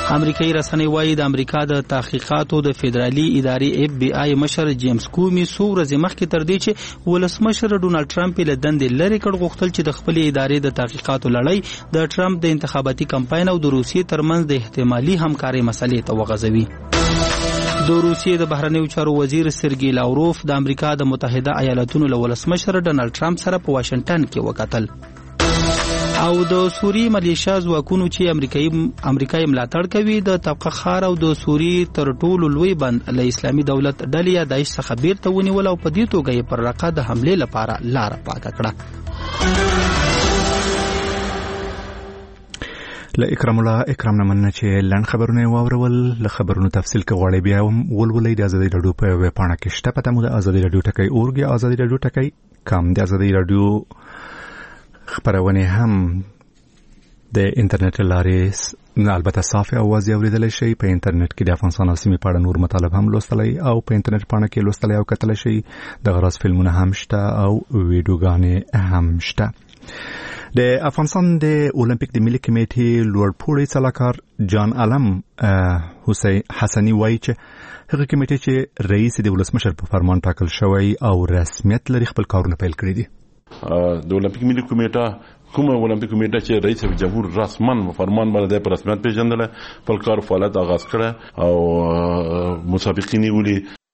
امریکایي رسنۍ وایي د امریکا د تحقیقاتو د فدرالي ادارې FBI مشر جیمز کومي څو ورځې مخکې تر دې چې ولسمشر ډونالد ټرمپ له دندې لرې کړ غوښتل چې د خپل ادارې د تحقیقاتو لړۍ د ټرمپ د انتخاباتي کمپاین او د روسیې ترمنځ د احتمالي همکارۍ مسلې ته وغځوي. د روسیې د بهرنیو چارو وزیر سرګی لاوروف د امریکا د متحده ایالاتونو له ولسمشر ډونالد ټرمپ سره په واشنگټن کې وکتل. او د سوری ملیشیا ځواکونو چې امریکایي ملاتړ کوي د طبقه خار او د سوری تر ټولو لوی بند له اسلامي دولت ډلې یا داعش څخه بیرته ونیول او په دې توګه یې پر رقه د حملې لپاره لار پاکه کړه. له اکرام الله اکرام نه مننه چې لنډ خبرونه واورول. له خبرونو تفصیل کې غواړي بیا ولولئ د ازادي رادیو په ویب پاڼه کې شته. پته مو د ازادي رادیو ټکی اورګي ازادي رادیو ټکی کم د ازادي رادیو خبرونه هم د انټرنیټ لارې البته صافي اواز اوریدل شي. په انټرنیټ کې د افغانستان سیمې په اړه نور مطالب هم لوستلای او په انټرنیټ باندې کې لوستلای او کتل شي. د غراس فلمونه هم شته او ویډیوګانې هم شته. د افغانستان د اولمپیک د ملي کمیټې لوړ پوړی سلاکار جان علم حسنی وایي چې هغه کمیټه چې رئیس د ولسمشر په فرمان ټاکل شوی او رسمیت لري خپل کارونه پیل کړی دي. د اولمپیک ملي کمیټه کومه اولمپیک کمیټه چې رئیس جمهور رسمن فرمان باندې په رسمیت پیژندل خپل کار فعالیت آغاز کړ او مسابقین ولي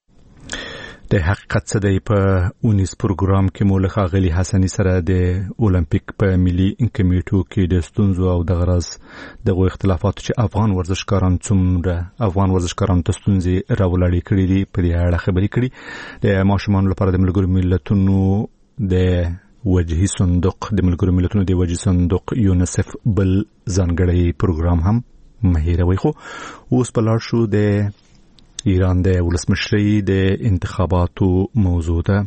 د حقیقت څه دی. په 19 پروګرام کې مولخ غلی حسنی سره د اولمپیک په ملي کمیټو کې د ستونزو او د غرض دغه اختلافاتو چې افغان ورزشکاران ته ستونزې راولړې کړې دي په دې اړه خبرې کړې. د ماشومان لپاره د ملګرو ملتونو د وجهي صندوق د ملګرو ملتونو د وجهي صندوق یونیسف بل ځانګړی پروګرام هم مهیروي. خو اوس په لار شو د ایران د ولسمشرۍ د انتخاباتو موضوع ده.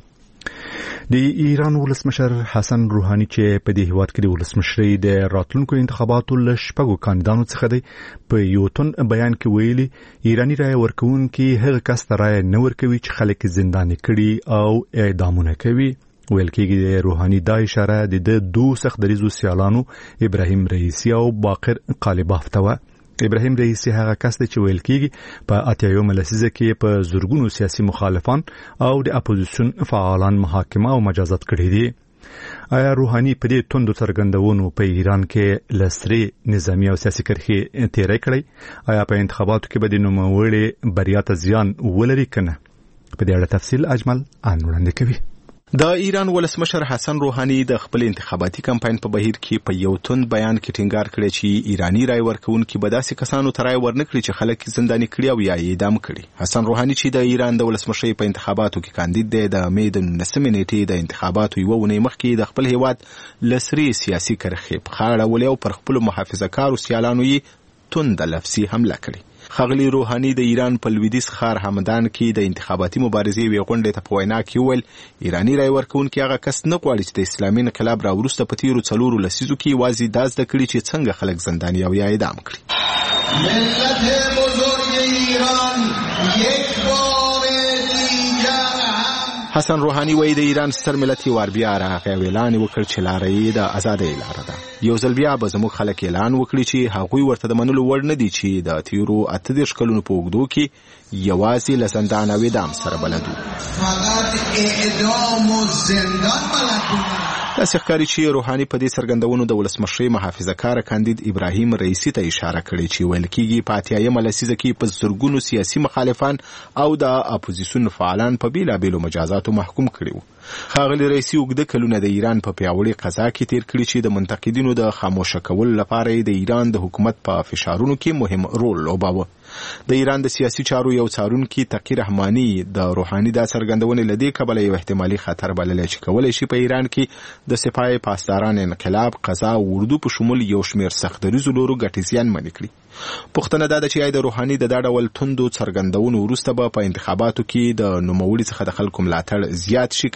د ایران ولسمشر حسن روحاني چې په دې هیواد کې د ولسمشرۍ د راتلونکو انتخاباتو له شپږو کاندیدانو څخه دی په یو تن بیان کې ویلي ایرانی رای ورکوونکي هغه کس ته رای نه ورکوي چې خلک زنداني کړي او اعدامونه کوي. ویل کېږي د روحاني دا اشاره د دوه سخت دریزو سیالانو ابراهیم رئیسی او باقر قالباف ته و. ابراهیم رئیسی هغه کس دی چې ویل کېږي په 80 لسیزه کې په زورګونو سیاسي مخالفان او د اپوزیشن فعالان محاکمه او مجازات کړي دي. آیا روحاني په دې توندو څرګندونو په ایران کې لسري نظامی او سیاسي کرښې تیرې کړې؟ آیا په انتخاباتو کې به د نوموړي بریا ته زیان ولري کنه؟ په دې اړه تفصیل اجمل وړاندې کوي. د ایران ولسمشر حسن روحاني د خپل انتخاباتي کمپاین په بهیر کې په یو تند بیان کې ټینګار کړی چې ایرانی رای ورکوونکي به داسې کسانو ته رای ورنکړي چې خلک زنداني کړي او یا یې اعدام کړي. حسن روحاني چې د ایران د ولسمشرۍ په انتخاباتو کې کاندید دی د مې د 19 نیټې د انتخاباتو یو ونې مخکې د خپل هیواد لسري سیاسي کرښې په خاړه ولې او پر خپل محافظه‌کارو سیالانو یې تند لفظي حمله کړې. خغلی روحاني د ایران په لویدیځ ښار همدان کې د انتخاباتي مبارزې وی غونډې ته په وینا کې ویل ایرانی رای ورکوونکي هغه کس نه غواړي چې د اسلامي انقلاب راوروسته په تیرو 4 لسیزو کې وازي داز د کړي چې څنګه خلک زنداني او یا اعدام کړي. ملت بزرگ ایران یک بار دیگر حسن روحاني وایي د ایران ستر ملت وار بیا راغی اعلان وکړ چې لاره یې د ازادۍ لاره ده. یو ځل بیا به زموږ خلک اعلان وکړي چې هغوی ورته د منلو وړ نه دي چې د تیرو 38 کلونو په اوږدو کې یوازې له زندان او اعدام سره بلد وو. فقط اعدام و زندان بلد وو. داسې ښکاري چې روحاني په دې څرګندونو د ولسمشرۍ محافظه‌کاره کاندید ابراهیم رئیسی ته اشاره کړې چې ویل کېږي په 80 لسیزه کې په زرګونو سیاسي مخالفان او د اپوزیسیون فعالان په بیلابیلو مجازاتو محکوم کړي وو. ښاغلي رئیسي اوږده کلونه د ایران په پیاوړي قضا کې تیر کړي چې د منتقدینو د خاموشه کولو لپاره د ایران د حکومت په فشارونو کې مهم رول لوباوه. د ایران د سیاسي چارو یو څارونکي تقی رحماني د روحاني د څرګندونې لدې کبله یو احتمالي خطر بللی چې کولای شي په ایران کې د سپاه پاسداران انقلاب قضا او اردو په شمول یو شمېر سخت دریزو لورو ګټې زیانمنې کړي. پوښتنه دا ده چې د روحاني د دا ډول توندو څرګندونو وروسته به په انتخاباتو کې د نوموړي څخه د خلکو ملاتړ زیات شي کنه.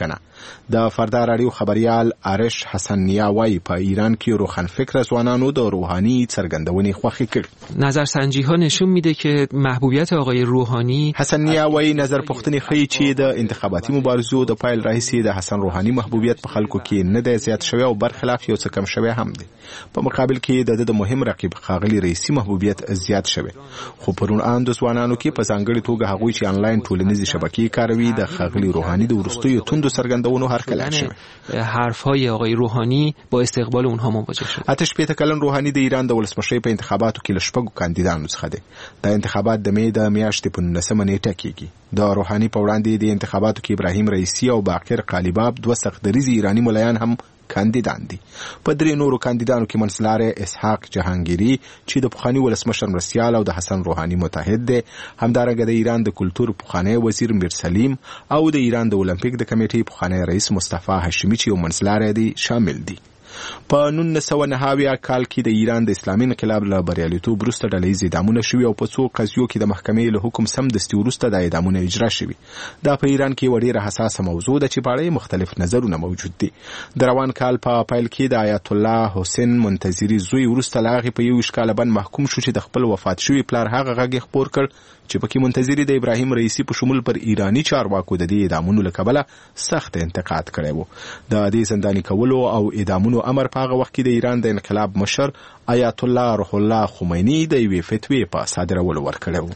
د فردا رادیو خبريال آرش حسن نیا وایي په ایران کې روښانفکر ځوانانو د روحانی څرګندونې خوښي کړي. نظرسنجی ها نشون میده که محبوبیت آقای روحانی حسن نیا وایي نظر پوښتنې ښیي چې د انتخاباتي مبارزو د پایل راهیسې د حسن روحانی محبوبیت په خلکو کې نه دی زیات شوی او برخلاف یو څه کم شوی هم دی. په مقابل کې د مهم رقیب ښاغلي رئیسي محبوبیت زیات شوی. خو پرون آن د ځوانانو کې په ځانګړي توګه هغوی چې انلاین ټولنیزې شبکې کاروي د ښاغلي روحانی د وروستیو توندو څرګندونو هرکلی شوی. حرفهای آقای روحانی با استقبال اونها مواجه شد. 88 کلن روحانی د ایران د ولسمشرۍ په انتخاباتو کې له شپږو کاندیدانو څخه دی. د انتخابات د مې د میاشتې په 19مه نیټه کېږي. د روحانی په وړاندې د انتخاباتو کې ابراهیم رئیسی او باقر قالیباف دوه سختدریزي ایرانی ملایان هم کاندیدان دي. په درې نورو کاندیدانو کې منځلاره اسحاق جهانگیری چې د پخوانی ولسمشر مرسیال او د حسن روحانی متحد دی، همدارنګه د ایران د کلتور پخوانی وزیر میر سلیم او د ایران د اولمپیک د کمیټې پخوانی رئیس مصطفی هاشمی چې منځلاره دي شامل دي. په 1990 کال کې د ایران د اسلامي انقلاب له بریالیتوب وروسته ډلهییز اعدامونه شوي او په څو قضیو کې د محکمې له حکم سمدستي وروسته د اعدامونه اجرا شوي. دا په ایران کې ډېره حساسه موضوع ده چې په اړه مختلف نظرونه موجود دي. د روان کال په پیل کې د آیت الله حسین منتظری زوی وروسته لا هغې په 21 کاله باندې محکوم شو چې د خپل وفات شوي پلار هغه غږ خپور کړ چې پکې منتظری د ابراهیم رئیسی په شمول پر ایرانی چارواکو د دې اعدامونو له کبله سخت انتقاد کړی و. د دې زنداني کولو او اعدامونو امر په هغه وخت کې د ایران د انقلاب مشر آیت الله روح الله خمینی د یوې فتوی په صادرولو ورکړی و.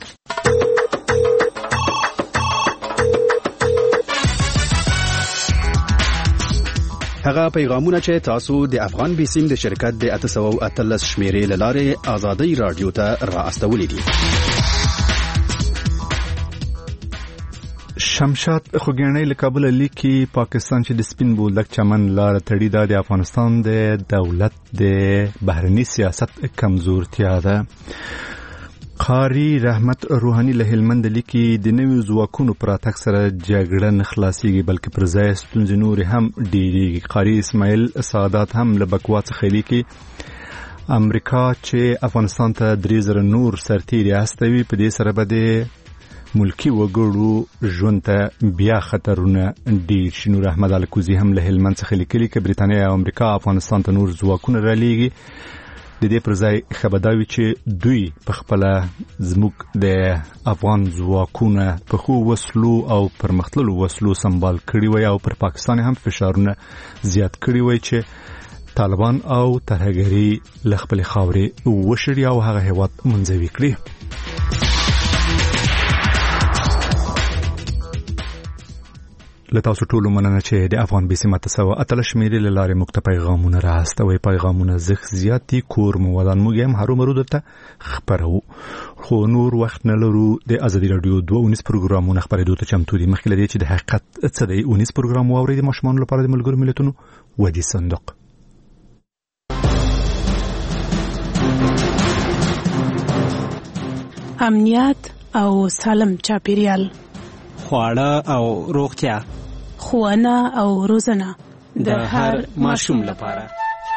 هغه پیغامونه چې تاسو د افغان بیسیم د شرکت د 813 شمیرې لاره آزادۍ رادیو ته را استولې دي. شمشاد خوګیانی له کابل لیکي پاکستان چې د سپین بولدک چمن لار تړي د افغانستان د دولت د بهرنی سیاست کمزورتیا ده. قاری رحمت روحانی له هلمند لیکي د نویو ځواکونو پر اتاک سره جګړه نه خلاصيږي بلکې پر ځای ستونزې نور هم ډېریږي. قاری اسماعیل سعادت هم له بکوا څخه لیکي امریکا چې افغانستان ته 3000 نور سرتیري استوي په دې سره به ملکی وګړو ژوند ته بیا خطرونه ډیر شي. نور احمد الکوزی هم له هلمند څخه لیکلي چې بریتانیا او امریکا افغانستان ته نور ځواکونه رالیږي. د دې پر ځای خبرداوي چې دوی په خپل زموږ د افغان ځواکونه په خو وسلو او پرمختللو وسلو سمبال کړي وي او پر پاکستان هم فشارونه زیات کړي وي چې طالبان او ترهګری له خپل خاورې وشړي او هغه هیواد منځوي کړي. لتاسو ټول مننه چې د افغان بیسیم تاسو اتل شمیرې لاره مکتب پیغامونه راستوي. پیغامونه زخ زیاتی کور مودان موږ هم هرو درته خبرو. خو نور وخت نه لرو. د ازادي رادیو 2 پروګرامونه خبرېدو ته چمتو دي. مخکې لدی چې د حقیقت څه دی 19 پروګرام واوري د ماشومان لپاره د ملګرو ملتونو ودی صندوق. امنیت او سالم چاپیریال، خواړه او روغتیا، ښوونه او روزنه د هر ماشوم لپاره.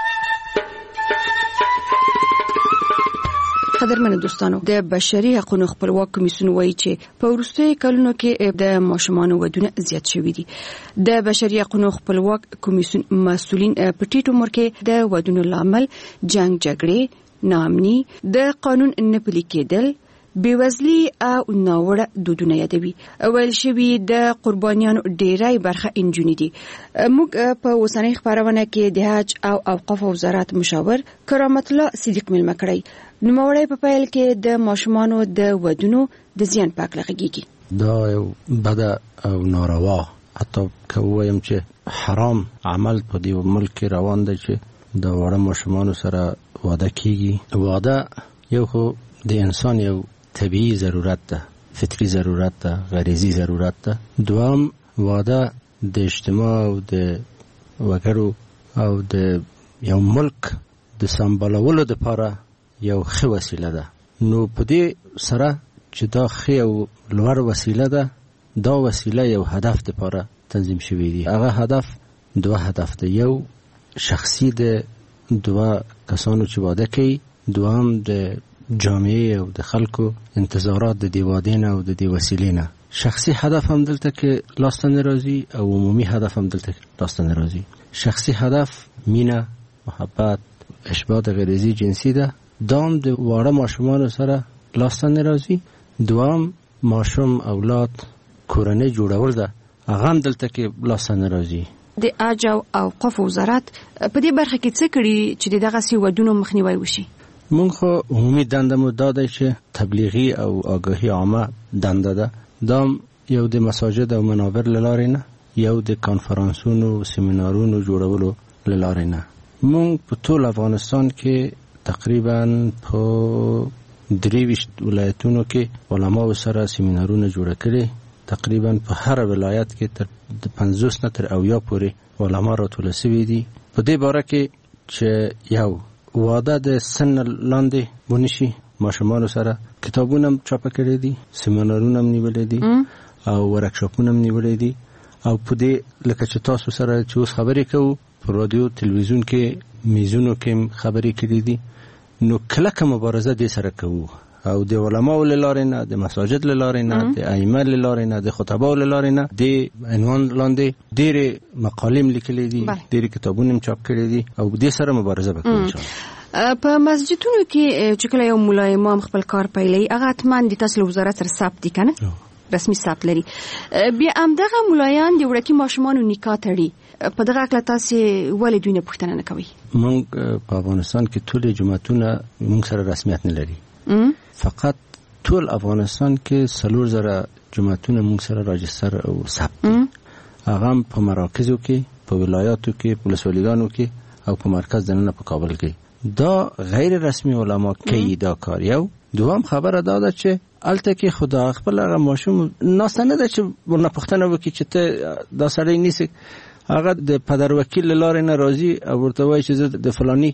قدرمن دوستانو، د بشري حقوقو خپلواک کمیسیون وایي چې په وروستیو کلونو کې د ماشومانو ودونه زیات شوي دي. د بشري حقوقو خپلواک کمیسیون مسؤلین په ټیټ عمر کې د ودونو لامل جنگ جګړې، ناامني، د قانون نه پلي کېدل، بیوزلی او ناوړه دودونه یادوي. ویل شوي د قربانیانو ډیری برخه انجونې دي. موږ په اوسنۍ خبرونه کې د حج او اوقاف وزارت مشاور کرامت الله صدیق ملمه کړی. نوموړی په پیل کې د ماشومانو د ودونو د زیان په اړه غږیږي. دا یو بد او ناروا، حتی که وایم چې حرام عمل په دې ملک روان دی چې د وړو ماشومانو سره واده کیږي. واده یو خو د انسان یو طبیعي ضرورت ده، فطری ضرورت ده، غریزی ضرورت ده. دوام واده د اجتماع او د وګړو او د یو ملک د سمبالولو لپاره یو ښه وسیله ده. نو په دې سره چې دا ښه او لوړ وسیله ده، دا وسیله یو هدف لپاره تنظیم شوی دی. هغه هدف دوه هدف ده. یو شخصي د دوه کسانو چې واده کوي، دوام د جامعه او د خلکو انتظارات د دی وادین او د دی وسیلې نه. شخصي هدف هم دلته کې لاسته نه راځي او عمومي هدف هم دلته کې لاسته نه راځي. شخصي هدف مینه، محبت، اشباع د غریزي جنسي ده، دام د واړه ماشومانو سره لاسته نه راځي. دوام ماشوم اولاد کورنۍ جوړول ده، هغه هم دلته کې لاسته نه راځي. د عاج او اوقاف وزارت په دې برخه کې څه کړي چې دغه سی ودونو مخنیوي وشي؟ مونږ خو عمومي دنده مو داده چې تبلیغي او آگاهی عامه دنده ده. دا یو د مساجد او منابر لاره نه، یو د کانفرانسونو سیمینارونو جوړولو لاره نه. مونږ په ټول افغانستان کې تقریبا په 23 ولایتونو کې علماو سره سیمینارونه جوړ کړي. تقریبا په هر ولایت کې تر 50 نه تر 80 پورې علما راټول شوي دي. په دې باره کې چې یو واده د سن لاندې ونشي، ماشومان سره کتابونه هم چاپ کړي دي، سیمینارونه هم نیولې دي او ورکشاپونه هم نیولې دي. او په دې لکه چې تاسو سره چې اوس خبرې کوو په رادیو تلویزیون کې میزونو کې خبرې کړي دي، نو کلکه مبارزه دې سره کوو او د علماو لاره نه، د مساجد لاره نه، د ائمه لاره نه، د خطباو لاره نه، د عنوان لاندې ډېر مقالې لیکلې دي، ډېر کتابونه هم چاپ کړي دي او دې سره مبارزه وکړو ان شاء الله. په مسجدونو کې چې کله یو مولا امام خپل کار پیلوي، هغه اتمن د تاسو وزارت سره ثبت دي کنه، رسمي ثبت لري. بیا همدغه مولایان د وړکي ماشومانو نکاح تړي، په دغه اړه تاسو ولې دوی نه پوښتنه نه کوي؟ موږ په افغانستان کې ټول جماعتونه موږ سره رسمیت نه لري. فقط ټول افغانستان کې 4000 جماعتونه موږ سره راجستر او ثبت دي. هغه په مراکزو کې، په ولایاتو کې، په ولسوالیانو کې او په مرکز دننه په کابل کې. دا غیر رسمي علما کوي دا کار. یو دوام خبره دا چې الته کې خدا خپل هغه ماشوم ناس نه ده چې ورنه پښتنه وکي چې ته دا سړی نیسې، هغه د پدر وکیل لاره نه راځي او ورته وایي چې زه د فلانی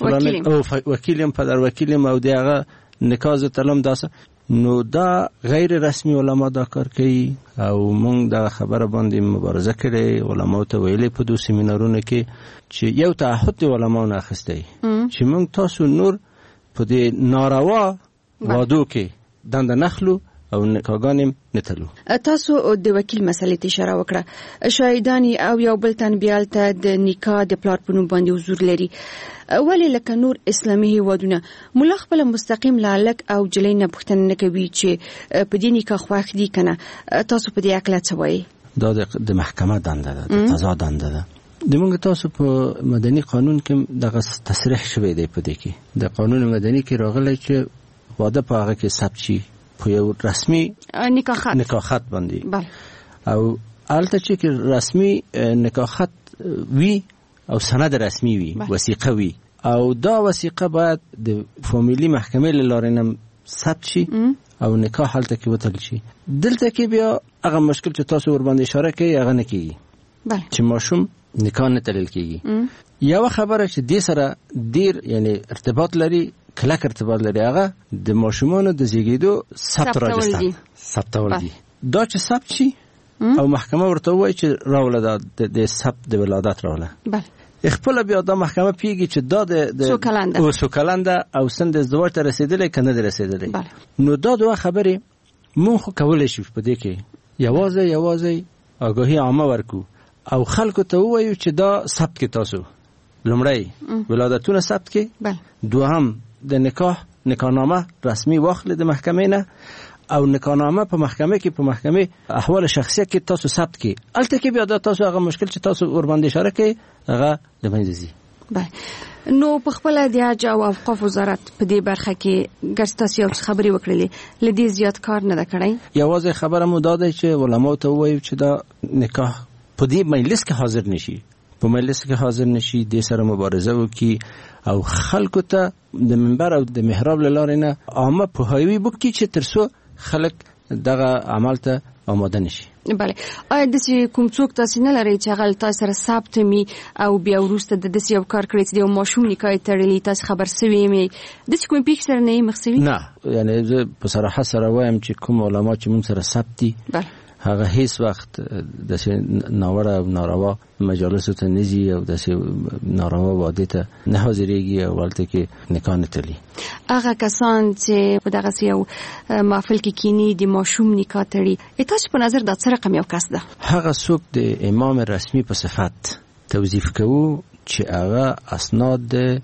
او وکیلم پدر وکیلم او دی هغه نکاح تلم داسه. نو دا غیر رسمي علما دا کار کوي او موږ دا خبره باندې مبارزه کړې. علماو ته ویلې په دوه سیمینارونو کې چې یو تعهد د علماو نه اخیستی چې موږ تاسو نور په دې ناروا وادو کې دنده نخلو او نکاحګانې نتلو. تاسو د وکیل مسلې ته اشاره وکړه، شاهدانی او یو بل تن بیالته د نکاح د پلار په نوم باندې حضور لري، ولی لکه نور اسلامي هیوادونه مولا خپل مستقیم لالک او جلې نه پوښتنه نه کوي چې په دې نکاح خوښ دي کنه. تاسو په دې اړه څه وایي؟ دا د محکمه دنده ده، د قضا دنده ده. د موږ تاسو په مدني قانون کې دغه تصریح شوی دی. په دې کې د قانون مدني کې راغلی چې واده په هغه کې ثبت شي په یو رسمي نکاحات باندې او البته چې رسمي نکاحات وی او سند رسمي وي، وثیقه وي او دا وثیقه باید د فامیلی محکمې لاره نه ثبت شي او نکاح حالت کې وتل شي. دلته کې بیا هغه مشکل چې تاسو ور باندې اشاره کوي هغه نه کیږي چې ماشوم نکاح نه تلل کیږي. یو خبره چې دې سره ډیر یعنی ارتباط لري، کلک ارتباط لري، هغه د ماشومانو د زیږیدو ثبت راجستر ثبتول دي. دا چې ثبت شي او محکمه ورته وایي چې راوله د ثبت د ولادت راوله، خپل بیا د محکمه پیږي چې دا د سوکلنده او سند ازدواج ته رسیدلې کنه نه رسیدلې. نو دا دوه خبرې مونږ خو کولای شو په دې کې یوازې آگاهی عامه ورکو او خلکو ته وایو چې دا ثبت کې تاسو لومړی ولادتونه ثبت کې، دوهم د نکاحنامه رسمي واخلې د محکمې نه او نکاحنامه په محکمه کې په محکمه احوال شخصیه کې تاسو ثبت کې. البته کې بیا دا تاسو هغه مشکل چې تاسو ور باندې اشاره کوي هغه د باندې زی. نو په خپل د حج او اوقاف وزارت په دې برخه کې ګرځتاسي او خبري وکړلې لدې زیات کار نه کړی. یوازې خبره مو داده چې علماو ته وایي چې دا نکاح په دې مجلس کې حاضر نشي، په مجلس کې حاضر نشي، د سره مبارزه وکي او خلکو ته د منبر او د محراب لاره نه عامه پوهاوی وکړي چې ترڅو خلک دغه عمل ته آماده نشي. بله، آیا داسې کوم څوک تاسو نه لري چې هغه تاسو سره ثبت می او بیا وروسته د داسې یو کار کړی چې د ماشوم نکاح تړلی تاسو خبر سوي می داسې کوم پیښه سره نه مخسوي؟ نه، یعنی زه په صراحت سره وایم چې کوم علما چې موږ سره ثبت دي هغه هیڅ وخت د ناوړه او ناروا مجالسو ته نزي او د ناروا واده ته نه حاضرېږي او ولته کې نکاح نه تلي. هغه کسان چې په دغه یو محفل کې کینی د ماشوم نکاح تړي، تاسو په نظر دا څه رقم یو کس ده؟ هغه څوک د امام رسمي په صفت توظیف کوو چې هغه اسناد د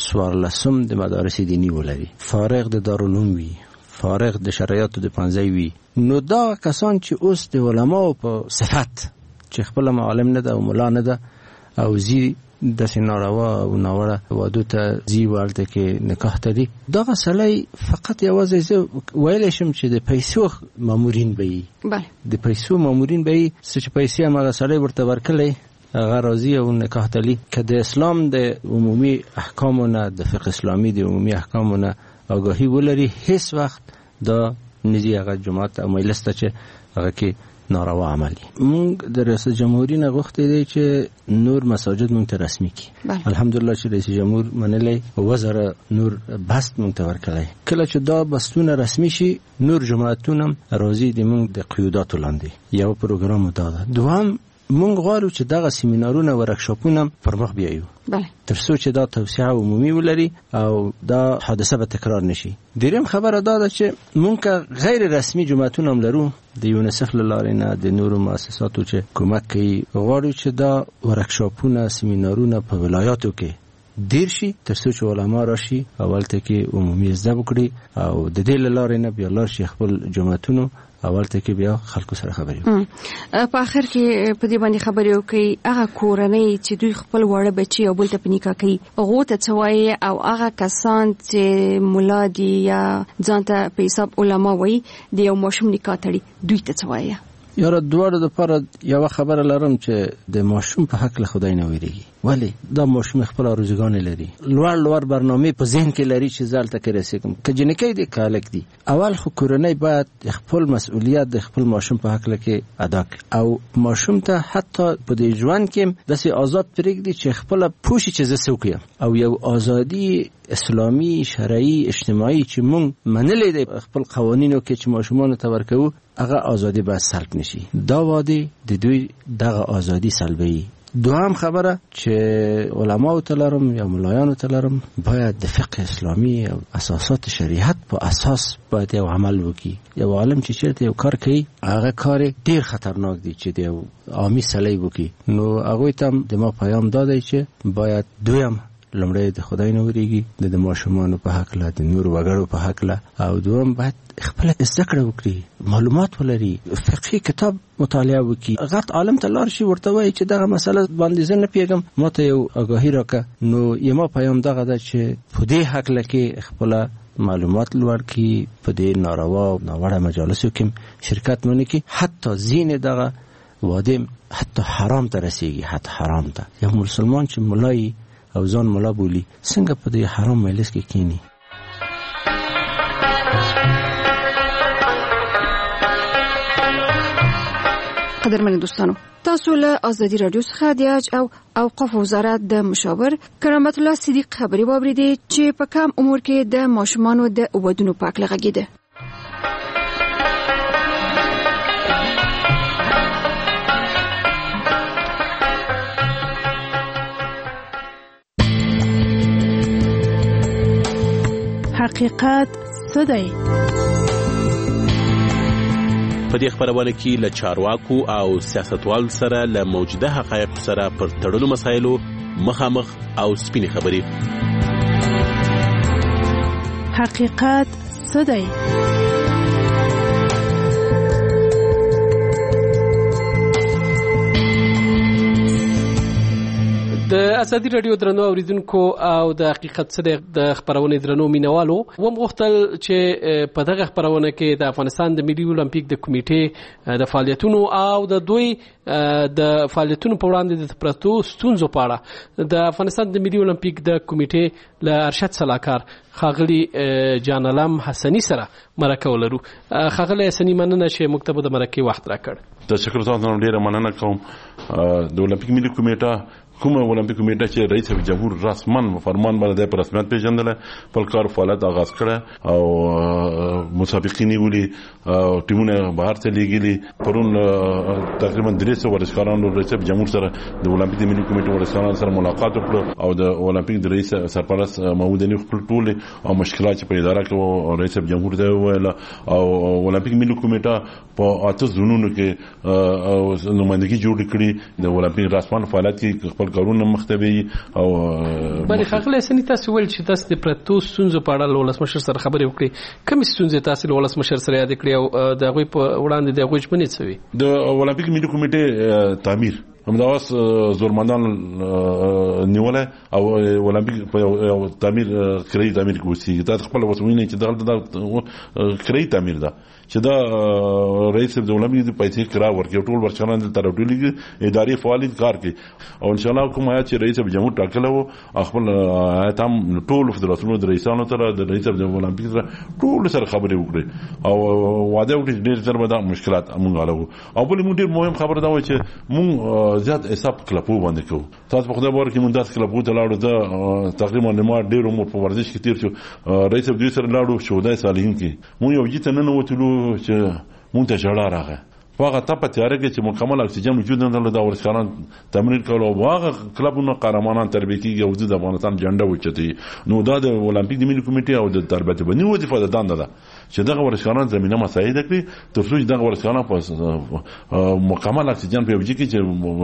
14 د مدارس دینی ولري، فارغ د دارالعلوم وي، فارغ د شرایطو د پنځه وي، نو دا کسان چې اوس د علماو په صفت چې خپل معلم نه ده او مولا نه ده او زی د ناروا او ناوړه وادو ته زی ورته کې نکاح تړي، دا سړی فقط یوازې ویل شم چې د پیسو مامورین به وي. بله، د پیسو مامورین به وي، چې پیسې هغه سړی ورته ورکړي هغه راضي او نکاح تړي. که د اسلام د عمومي احکامونه، د فقه اسلامي د عمومي احکامونه آگاهی ولري، هیڅ وخت دا نزی هغه جماعت او مجلس ته چې هغه کې ناروا عملی. مونږ د رئیس جمهوریت نه غوښتي دی چې نور مساجد مونږ ته رسمي کړي. الحمدلله چې رئیس جمهور منلی وزاره نور بست مونږ ته ورکړی. کله چې دا بستونه رسمي شي نور جماعتونه راضي دي مونږ د قیوداتو لاندې. یو پروګرام دا ده. دوهم مونږ غواړو چې دغه سیمینارونه ورکشاپونه پر مخ بیایو. بله، ترڅو چې دا توسعه عمومي ولري او دا حادثه به تکرار نشي. دریم خبره دا ده چې مونږ غیر رسمي جماعتونه هم لرو، د یونیسف له لارې نه، د نورو مؤسساتو چې کومک کوي. غواړو چې دا ورکشاپونه، سیمینارونه په ولایاتو کې ډیر شي ترڅو چې علما راشي اولته کې عمومي زده وکړي او د دې له لارې نه بیا لار شي خپل جماعتونو اولته کې بیا خلکو سره خبرې وکړي. په اخر کې په دې باندې خبرې وکړي هغه کورنۍ چې دوی خپل وړه بچي او بل ته په نکاح کوي هغه ته څه وایي، او هغه کسان چې مولا دي یا ځان ته په حساب علما وایي د یو ماشوم نکاح تړي دوی ته څه وایي؟ یاره دواړو دپاره یو خبره لرم چې د ماشوم په حق له خدای نه ویریږي. ولی دا ماشوم خپل ارزوګانې لري، لوړ برنامه په ذهن کې لري چې ځالته کې رسېږم. که جنکۍ دي که هلک دي، اول خو کورنۍ باید خپل مسؤلیت د خپل ماشوم په حق کې ادا کړي او ماشوم ته حتی په دې ژوند کې داسې آزاد پرېږدي چې خپل پوښي چې زه څه وکړم. او یو ازادي اسلامي، شرعي، اجتماعي چې مونږ منلې دی خپل قوانینو کې چې ماشومان ته ورکوو، هغه ازادي باید سلب نشي. دا واده د دوی دغه ازادي سلبوي. دوهم خبره چې علماو ته لرم یا ملایانو ته لرم، باید د فقه اسلامي او اساسات شریعت په اساس باید یو عمل وکړي. یو عالم چې چیرته یو کار کوي هغه کار ډیر خطرناک دی چې یو عامي سړی وکړي، نو هغه ته د ما پیغام دادی چې باید دویم لمړی د خدای نه وریږي، د ماشومانو په حق له، د نور وګړو په حق له، او دوم باید خپل زده کړه وکړي، معلومات ولري، فقهي کتاب مطالعه وکړي، غټ عالم ته لاړ شي ورته وایي چې دغه مسله باندې زه نه پیږم، ما ته یو آگاهي راکړه. نو یما پیغام دغه ده چې په دې حق لکه خپل معلومات لوړ کړي، په دې ناروا او ناوړه مجالسو کې شرکت ونه کړي، حتی زین دغه واده حتی حرام ته رسیږي، حتی حرام ته. یو مسلمان چې مولای او ځان مولا بولی څنګه په دې حرام مجلس کې کینی؟ قدرمن دوستانو، تاسو له آزادي رادیو څخه د حج او اوقاف وزارت د مشاور کرامت الله صدیق خبري واوریدي چې په کم عمر کې د ماشومانو د ودونو په اړه غږیده. حقیقت څه دی؟ په دې خبرونه کې له چارواکو او سیاستوال سره له موجوده حقایق سره پر تړلو مسایلو مخامخ او سپینې خبرې. حقیقت څه دی؟ د ازادي رادیو درنو اوریدونکو او د حقیقت څخه د خبرونه درنو مینوالو ومغختل چې په دغه خبرونه کې د افغانستان د ملي اولمپیک د کمیټې د فعالیتونو او د دوی د فعالیتونو په وړاندې د پرتو ستونزو په اړه د افغانستان د ملي اولمپیک د کمیټې له ارشد صلاحکار خاغلی جان علم حسنی سره مرکه ولرو. خاغلی حسنی مننه چې مکتب د مرکه وخت راکړ. تشکر تاسو نن ډیره مننه کوم. د اولمپیک ملي کمیټه کومه اولمپیک کمیټه چې رئیس جمهور رسمن فرمان باندې په رسمیت پیژندل په کار فعالیت آغاز کړه او مسابقین ولي ټیمونه بهر ته لیږلي پرون تقریبا 300 ورزشکارانو رئیس جمهور سره د اولمپیک د ملي کمیټې ورزشکارانو سره ملاقات وکړ او د اولمپیک د رئیس سرپرست محمود علي خپل ټول او مشکلات په اداره کې رئیس جمهور ته ویل او اولمپیک ملي کمیټه په اته زونونو کې نمائندګي جوړ کړي د اولمپیک رسمن فعالیت کې خپل کارونه مختبي او بلې خغله سني تاسو ول چې تاسو د پرتو سنځو په اړه ولسمشر سره خبرې وکړي کوم سنځه تاسو ولسمشر سره یاد کړی او د غوي په وړاندې د غوښ بنې څوي د اولمپیک ملي کمیټې تعمیر همداوس زورمندان نیوله او اولمپیک په تعمیر کړی تعمیر کوسي دا خپل وسوینه چې دغه کړی تعمیر ده چې دا رئیس د اولمپیک د پیسې کرا ورکړي ټول ورچانان د ترټولې اداري فعالیت کار کوي او ان شاء الله کوم آیا چې رئیس جمهور ټاکلو خپل تام ټول فدراسیونو د رئیسانو سره د رئیس د اولمپیک سره ټول سره خبرې وکړي او واده وکړي ډېر سره به مشکلات موږ غواړو او بل موږ ډېر مهم خبره دا و چې موږ زیات حساب کلپو باندې کوو تاسو په خدای باور کې موږ داس کلپو ته لاړو دا تقریبا ما ډېر عمر په ورزش کې تیر شو رئیس د سره لاړو شو دای صالحین کې موږ یو جته نه وتلو چې مونږ ته جړه راغی واغه ته په تیاره کې چې مکمل اکسیجن وجود نه درلود دا ورزشکاران تمرین کول او واغه کلبونو قهرمانان تربیه کیږي او د افغانستان جنډه وچتي نو دا د اولمپیک د ملي کمیټې او د تربیه باندې وظیفه ده دنده ده چې دغه ورزشکاران زمينه مساعد کړي ترڅو دغه ورزشکاران په مکمل اکسیجن په وجود کې چې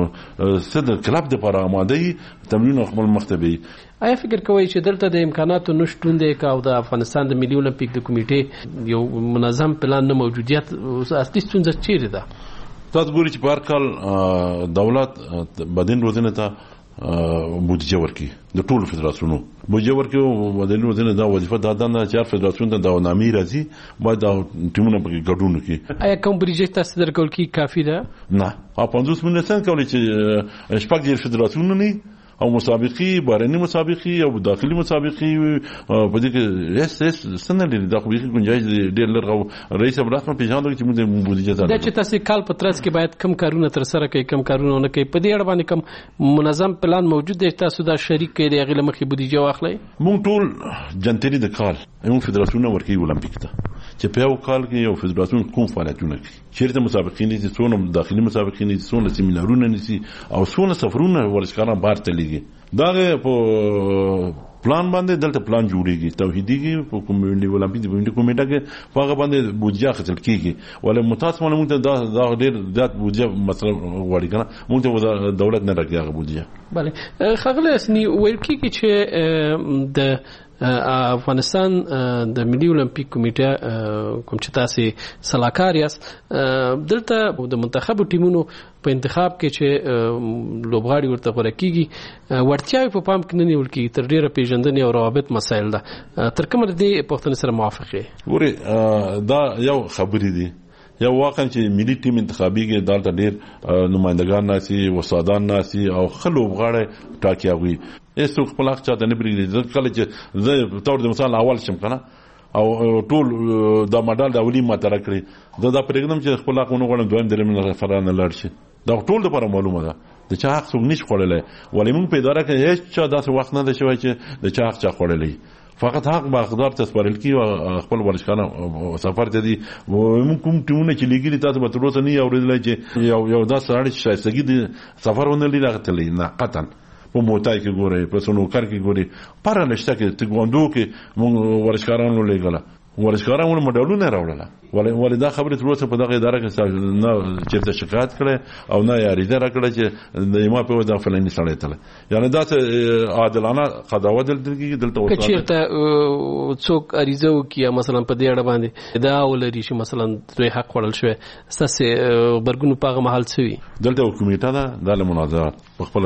صد کلب د لپاره آماده تمرین خپل مختبي آیا فکر کوئ چې دلته د امکاناتو نشټون دی او د افغانستان د ملي اولمپیک د کمیټې یو منظم پلان نه موجودیت اصلي ستونزه چیرې ده تاسو ګورئ چې په هر کال دولت بدن روزنه ته بودجه ورکړي د ټولو فدراسیونو بودجه ورکړي او بدن روزنه دا وظیفه ده چې هر فدراسیون ته دا نامي راځي باید دا ټیمونه په ګډون وکړي آیا کوم بودجه تاسو درکول کی کافي ده نه 50 مليون څنګه کولی چې شپږ فدراسیونونه نه او مسابقي بارني مسابقي او داخلي مسابقي په دې کې اس سنه لري دا خو به گنجائش ډېر لرغو رئیس ابراهیم پیژاندو چې موږ بودیجه ده دا چې تاسو کال په ترڅ کې باید کم کارونه تر سره کوي کم کارونه نه کوي په دې اړه باندې کم منظم پلان موجود دی تاسو دا شریک کړئ د غیر مخې بودیجه واخلئ موږ ټول جنتري د کال یو فدراسیون ورکی اولمپیک ته چې په یو کال کې یو فدراسیون کوم فعالیتونه کوي چیرته مسابقین دي څونه داخلي مسابقین دي څونه سیمینارونه نيسي او څونه سفرونه ورزشکاران بار ته لیږي دا په پلان باندې دلته پلان جوړیږي توحیدیږي په کمیټې اولمپیک د کمیټه کې هغه باندې بودجه خرڅ کیږي ولې متاسفانه موږ ته دا ډېر زیات بودجه مثلا وړي کنه موږ ته دولت نه راکړي هغه بودجه bale خغله اسنی ویل کیږي چې د افغانستان د ملي اولمپیک کمیټه کوم چې تاسو صلاحکار یاست دلته د منتخب ټیمونو په انتخاب کې چې لوبغاړي ورته غوړه کیږي ورتیاوي په پام کې نه نیول کیږي تر ډیره پیژندنې او روابط مسایل ده تر کومه دې پښتون سره موافقه وره دا یو خبرې دي یو واقعا چې ملي ټیم انتخابي کې دالته ډیر نمائندگان ناسي وسادان ناسي او خلو بغاړي ټاکيږي ایسو خپل حق چاته نه بریږي کله چې زه تور د مثال اول شم کنه او ټول دا مډال د اولي ماته راکړي دا پرېږدم چې خپل حق ونه غواړم دویم دریم نه فرانه لاړ شي دا ټول د لپاره معلومه ده د چا حق څوک نشي خوړلای ولې موږ په اداره کې هیڅ چا داسې وخت نه ده شوی چې د چا حق چا خوړلای فقط حق به اقدار تسپارل کی او خپل ورشکانه سفر ته دي موږ کوم ټیمونه چې لګیلي تاسو به تر اوسه نه اوریدل چې یو داسې اړ چې شایستګي د سفر ونه لري راغتلې نه قطعا په موټای کې ګوري په سنوکر کې ګوري پر لشته کې تګوندو کې موږ ورشکارانو لګلا ورشکارانو مډالونه راوړل ولې دا خبره تر اوسه په دغه اداره کې نه چیرته شکایت کړي او نه یاري ده کړي چې د ما په ودا فلاني سره تل یعنی دا عادلانه قضاوت دلته وصل چیرته څوک اړیزه وکي مثلا په دې اړه باندې دا ولري چې مثلا دوی حق وړل شوی ساسه برګونو پاغه محل شوی دلته کمیټه ده د مناظرات په خپل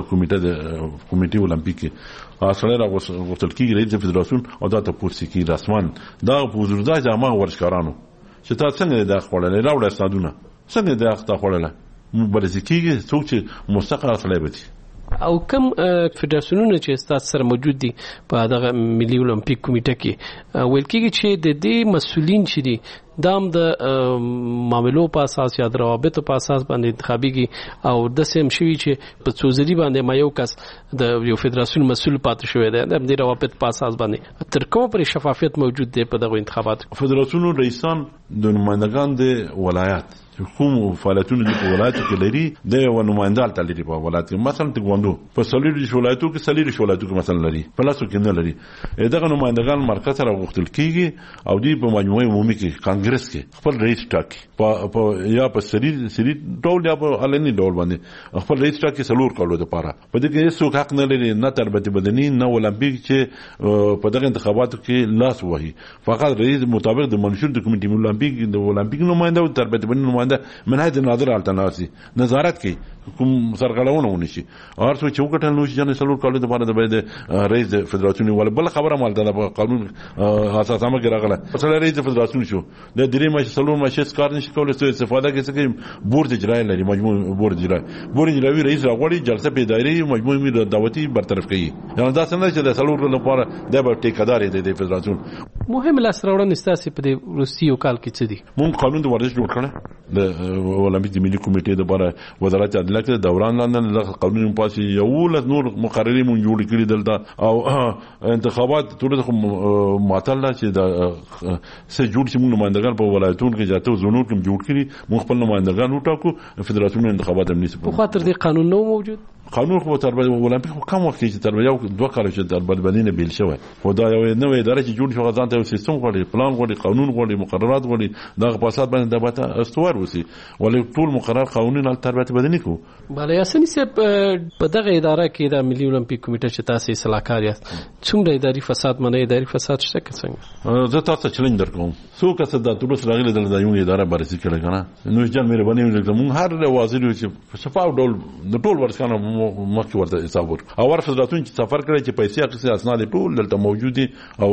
کمیټه اولمپیک اصله راغوتل کیږي رئیس فدراسیون او دا ته پورسي کی رسمان دا بوزردا جامه ورشکارانو چې تاسو څنګه د خپلې راوړل استادونه څنګه د خپلې مبارزه کیږي څوک چې مستقر اصله بتي او کوم فدراسیونونه چې استاد سره موجود دي په دغه ملي اولمپیک کمیټه کې ویل کېږي چې د دې مسولین چې دي دام د معاملو په اساس یا د روابطو په اساس باندې انتخابيږي او د سیم شوی چې په څوزري باندې ما یو کس د یو فدراسیون مسؤل پاتې شوی دی د دې روابط په اساس باندې تر کومه پورې شفافیت موجود دی په دغه انتخاباتو فدراسیون رئیسان د نمائندگان د ولایت کوم فعالیتونه د ولایتو کې لري د یو نمائندال تل لري په ولایت کې مثلا تګوندو په سلیری ولایتو کې مثلا لري په لاسو کې نه لري دغه نمائندگان مرکز سره غوښتل کیږي او دی په مجموعه عمومي کې کانګرس کې خپل رئیس ټاکي په یا په سری ډول یا په علني ډول باندې خپل رئیس ټاکي سلور کولو لپاره په دې کې هیڅ حق نه لري نه تربیت بدني نه اولمپیک چې په دغه انتخاباتو کې لاس وهي فقط رئیس مطابق د منشور د کمیټې اولمپیک نماینده او تربیت بدني من هذه الناظر التناسي نظارت کوي کوم سرغړونه ونشي او څو چې وکټل نو چې سلور کالو د باندې د رئیس فدراسیون ول بل خبره مال د قانون اساسامه کې راغله مثلا رئیس فدراسیون شو د درې مې سلور مې کار نشي کولای څه استفاده کوي بورډ اجرایی لري مجموع بورډ اجرایی رئیس راغوري جلسه پیدایي مجموعي دعوتي برطرف کوي یعنی دا څنګه چې د سلور لپاره د ټیکادار دی د فدراسیون مهم لاس راوړنه ستاسو په دې روسي کال کې څه دي مونږ قانون د ورزش جوړ کړل د اولمپیک د ملي کمیټې لپاره وزارت عدالت کې دوران لاندې د قانون پاسي یو له نور مقرري مونږ جوړ کړی دلته او انتخابات ټول معطل چې د سه جوړ چې مونږ نمائندگان په ولایتونو کې جاته زونو کې جوړ کړی مونږ خپل نمائندگان وټاکو فدراسیون انتخابات هم نشي په خاطر دې قانون نو موجود قانون خو تر اولمپیک کم وخت چې تر یو دوه کال چې تر بدبدینه بیل شوی خو دا یو نوې اداره چې جوړ شو غزان ته سیستم غوړي پلان غوړي قانون غوړي مقررات غوړي دغه په اساس باندې دبته استوار وسی ولې ټول مقرر قانون تربیت بدني کو بله یاسین صاحب په دغه اداره کې د ملي اولمپیک کمیټه چې تاسو صلاحکار یاست څومره اداري فساد منه اداري فساد شته څنګه زه تاسو چیلنج درکوم څو کس د ټول سره غلي د یو اداره بررسي کړي کنه نو ځان مې باندې وکړم هر وزیر چې شفاف ډول د ټول ورسانه مخکې ورته حساب ورک او ورفضلاتون چې سفر کړي چې پیسې اخیستي اسناد ټول دلته موجود دي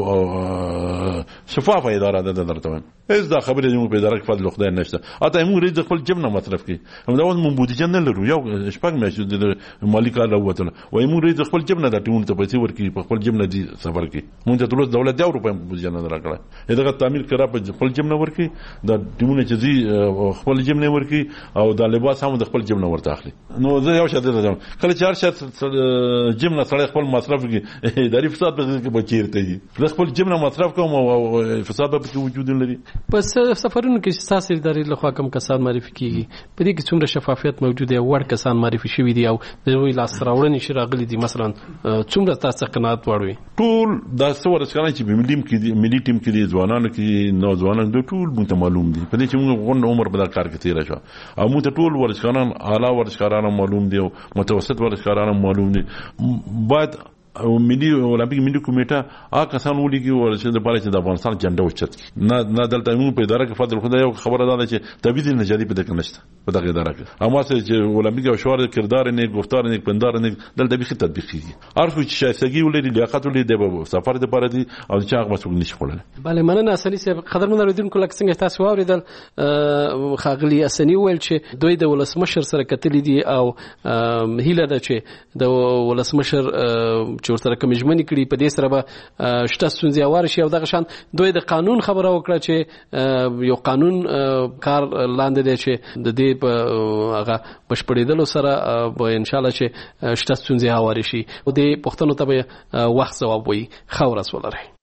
او شفافه اداره ده درته هیڅ دا خبره یې په اداره کې فضل خدای نشته اته موږ ریځ خپل جبنه مصرف کی هم دا مونږ بودیجه نه لرو یو شپږ میاشتې د مالی کار راوته وای موږ ریځ خپل جبنه د ټیمونو ته پیسې ورکړي په خپل جبنه دي سفر کی مونږ ته ټول دولت د اروپا بودیجه نه راکړه دغه تعمیر کړه په خپل جبنه ورکړي د ټیمونو چې دي خپل جبنه ورکړي او د لباس هم د خپل جبنه ورته اخلي نو زه یو شاته راځم کله چې هر شاته جبنه سره خپل مصرف کی اداري فساد به کې بچیرته دي خپل جبنه مصرف کوم او فساد به وجود لري پس سفرونو کې تاسو ادارې له خوا کوم کسان معرفي کیږي په دې کې څومره شفافیت موجود دی وړ کسان معرفي شوي دي او د وی لاس راوړنې شي راغلي دي مثلا څومره تاسو قناعت وړوي ټول دا څو ورسره چې په ملي ټیم کې دي ځوانانو کې نوځوانانو د ټول مونږ معلوم دي په دې چې موږ غون عمر په کار کې تیر شو او موږ ټول ورسره اعلی ورسره معلوم دي او متوسط ورسره معلوم دي بعد او ملي اولمپیک ملي کمیټه هغه کسان ولګي ورته د پاره چې د افغانستان جنډه وچت نه دلته موږ په اداره کې فضل خدای یو خبره ده چې تبعیض نژادي په دغه نشته په دغه اداره کې اما چې اولمپیک او شوار کردار نه گفتار نه پندار نه دلته به تطبیق کیږي هر څه چې شایستګي ولري لیاقت ولري د سفر د پاره دي او چې هغه مسؤل نشي کولای بله مننه اسنی صاحب قدرمن اوریدونکو لکه څنګه تاسو واوریدل خاغلی اسنی ویل چې دوی د ولسمشر سره کتلی دي او هیله ده چې د ولسمشر چې سره کوم ژمنې کړي په دې سره به شته ستونزې اوار شي او دغه شان دوی د قانون خبره وکړه چې یو قانون کار لاندې دی چې د دې په هغه بشپړېدلو سره به ان شاء الله چې شته ستونزې اوار شي او د پښتنو ته به وخت ځواب وي خو رسول لري